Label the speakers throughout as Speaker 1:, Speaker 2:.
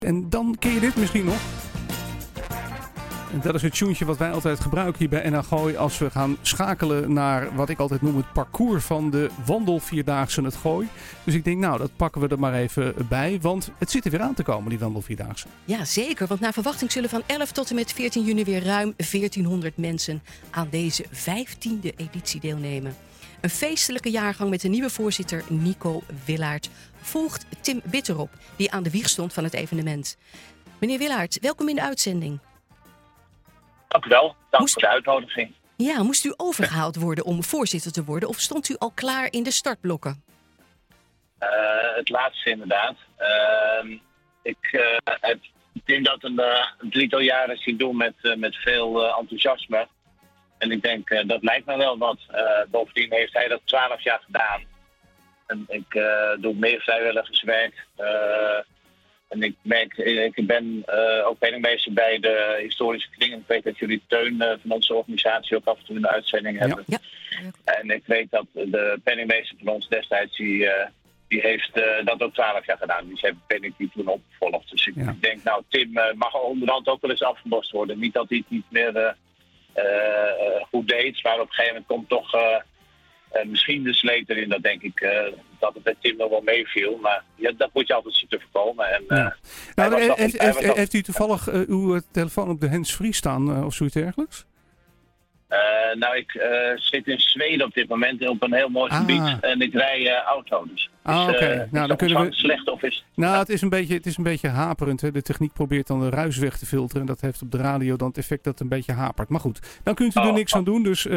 Speaker 1: En dan ken je dit misschien nog. En dat is het tuentje wat wij altijd gebruiken hier bij NH Gooi als we gaan schakelen naar wat ik altijd noem het parcours van de wandelvierdaagse het Gooi. Dus ik denk, nou, dat pakken we er maar even bij, want het zit er weer aan te komen, die wandelvierdaagse.
Speaker 2: Ja, zeker, want naar verwachting zullen van 11 tot en met 14 juni weer ruim 1400 mensen aan deze 15e editie deelnemen. Een feestelijke jaargang met de nieuwe voorzitter Nico Willaert volgt Tim Bitterop, die aan de wieg stond van het evenement. Meneer Willaert, welkom in de uitzending.
Speaker 3: Dank u wel. Dank voor de uitnodiging.
Speaker 2: Ja, moest u overgehaald worden om voorzitter te worden of stond u al klaar in de startblokken?
Speaker 3: Het laatste inderdaad. Ik denk dat een drietal jaren zien doen met veel enthousiasme. En ik denk, dat lijkt me wel wat. Bovendien heeft hij dat 12 jaar gedaan. En ik doe meer vrijwilligerswerk. En ik merk, ik ben ook penningmeester bij de historische kring. En ik weet dat jullie Teun van onze organisatie ook af en toe in de uitzending hebben.
Speaker 2: Ja.
Speaker 3: En ik weet dat de penningmeester van ons destijds, die heeft dat ook 12 jaar gedaan. Dus heb ik die toen opgevolgd. Dus ik denk, nou, Tim mag onderhand ook wel eens afgelost worden. Niet dat hij het niet meer goed deed, maar op een gegeven moment komt toch misschien de sleet erin. Dat denk ik dat het bij Tim nog wel meeviel. Maar dat moet je altijd zien te voorkomen. En,
Speaker 1: heeft u toevallig uw telefoon op de hands-free staan of zoiets dergelijks?
Speaker 3: Nou, ik zit in Zweden op dit moment op een heel mooi gebied en ik rij auto. Dus
Speaker 1: oké. Nou, dan kunnen we.
Speaker 3: Slecht of is.
Speaker 1: Nou, het is een beetje haperend. Hè? De techniek probeert dan de ruis weg te filteren. En dat heeft op de radio dan het effect dat het een beetje hapert. Maar goed, dan kunt u er niks aan doen. Dus,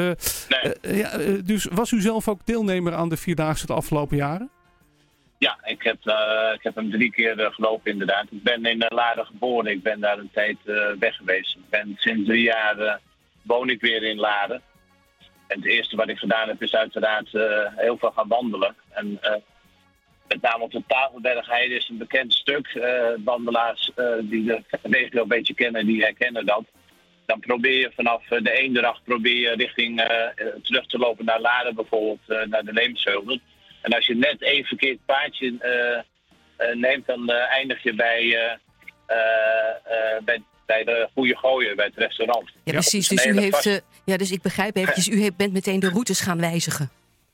Speaker 1: dus was u zelf ook deelnemer aan de Vierdaagse de afgelopen jaren?
Speaker 3: Ja, ik heb hem 3 keer gelopen inderdaad. Ik ben in Laren geboren. Ik ben daar een tijd weg geweest. Ik ben sinds 3 jaar woon ik weer in Laren. En het eerste wat ik gedaan heb is uiteraard heel veel gaan wandelen. En met name op de Tafelbergheide is een bekend stuk. Wandelaars die de regio een beetje kennen, die herkennen dat. Dan probeer je vanaf de Eendracht richting terug te lopen naar Laren bijvoorbeeld, naar de Leemsheuvel. En als je net één verkeerd paadje neemt, dan eindig je bij de Goede Gooien, bij het restaurant.
Speaker 2: Ja, precies. Dus u heeft, dus ik begrijp eventjes, u bent meteen de routes gaan wijzigen.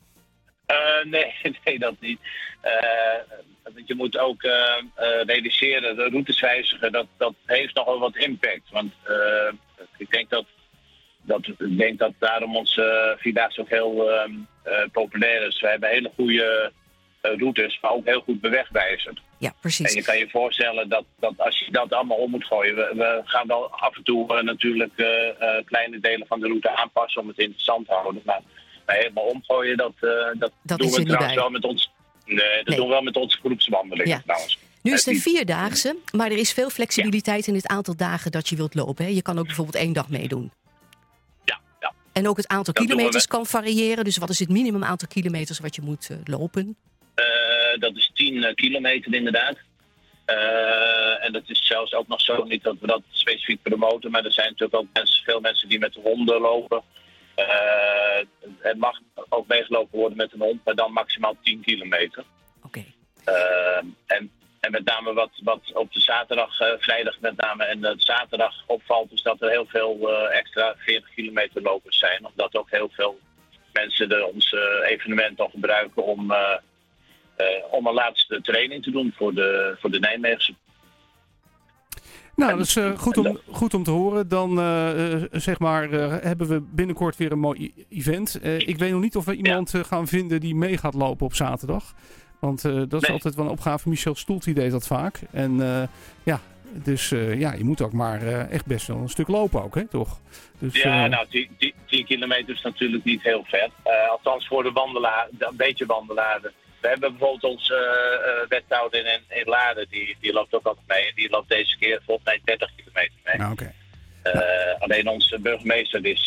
Speaker 3: Nee, dat niet. Je moet ook realiseren, de routes wijzigen, dat heeft nogal wat impact. Want ik denk dat daarom onze Vierdaagse ook heel populair is. We hebben hele goede routes, maar ook heel goed bewegwijzers.
Speaker 2: Ja, precies.
Speaker 3: En je kan je voorstellen dat als je dat allemaal om moet gooien. We gaan wel af en toe natuurlijk kleine delen van de route aanpassen om het interessant te houden. Maar helemaal omgooien, dat doen we trouwens wel met ons. Nee, dat doen we wel met onze groepswandelingen trouwens.
Speaker 2: Nu is het een Vierdaagse, maar er is veel flexibiliteit in het aantal dagen dat je wilt lopen. Hè? Je kan ook bijvoorbeeld 1 dag meedoen.
Speaker 3: Ja.
Speaker 2: En ook het aantal kilometers kan variëren. Dus wat is het minimum aantal kilometers wat je moet lopen?
Speaker 3: Dat is 10 kilometer inderdaad. En dat is zelfs ook nog zo, niet dat we dat specifiek promoten, maar er zijn natuurlijk ook veel mensen die met de honden lopen. Het mag ook meegelopen worden met een hond, maar dan maximaal 10 kilometer.
Speaker 2: Oké.
Speaker 3: En met name wat op de zaterdag, vrijdag met name en de zaterdag opvalt, is dat er heel veel extra 40 kilometer lopers zijn. Omdat ook heel veel mensen ons evenement dan gebruiken om een laatste training te doen voor de Nijmeegse.
Speaker 1: Nou, dat is goed om te horen. Dan hebben we binnenkort weer een mooi event. Ik weet nog niet of we iemand gaan vinden die mee gaat lopen op zaterdag. Want dat is altijd wel een opgave. Michel Stoelt die deed dat vaak. En je moet ook maar echt best wel een stuk lopen ook, hè, toch? Dus,
Speaker 3: 10 kilometer is natuurlijk niet heel ver. Althans voor de wandelaar, een beetje wandelaren. We hebben bijvoorbeeld onze wethouder in Laren, die loopt ook altijd mee. En die loopt deze keer volgens mij 30 kilometer mee.
Speaker 1: Nou, okay.
Speaker 3: Alleen onze burgemeester is,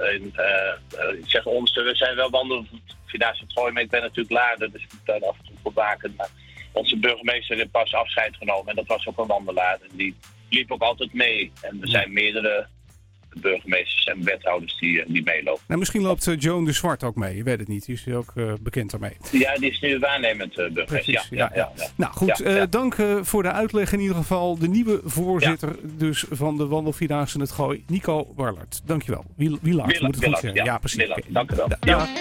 Speaker 3: we zijn wel wandelen van Vierdaagse het Gooi, maar ik ben natuurlijk Laren, dus ik moet daar af en toe voor waken. Maar onze burgemeester heeft pas afscheid genomen en dat was ook een wandelaar. En die liep ook altijd mee. En er zijn meerdere burgemeesters en wethouders die meelopen.
Speaker 1: Nou, misschien loopt Joan de Zwart ook mee. Je weet het niet. Die is ook bekend daarmee.
Speaker 3: Ja, die is nu waarnemend burgemeester.
Speaker 1: Precies,
Speaker 3: Ja.
Speaker 1: Nou goed, dank voor de uitleg in ieder geval. De nieuwe voorzitter dus van de Wandelvierdaagse Het Gooi, Nico Warlert. Dankjewel. Wielaert, moet het goed zeggen.
Speaker 3: Ja,
Speaker 1: precies.
Speaker 3: Wielaert, dank u wel.
Speaker 1: Ja.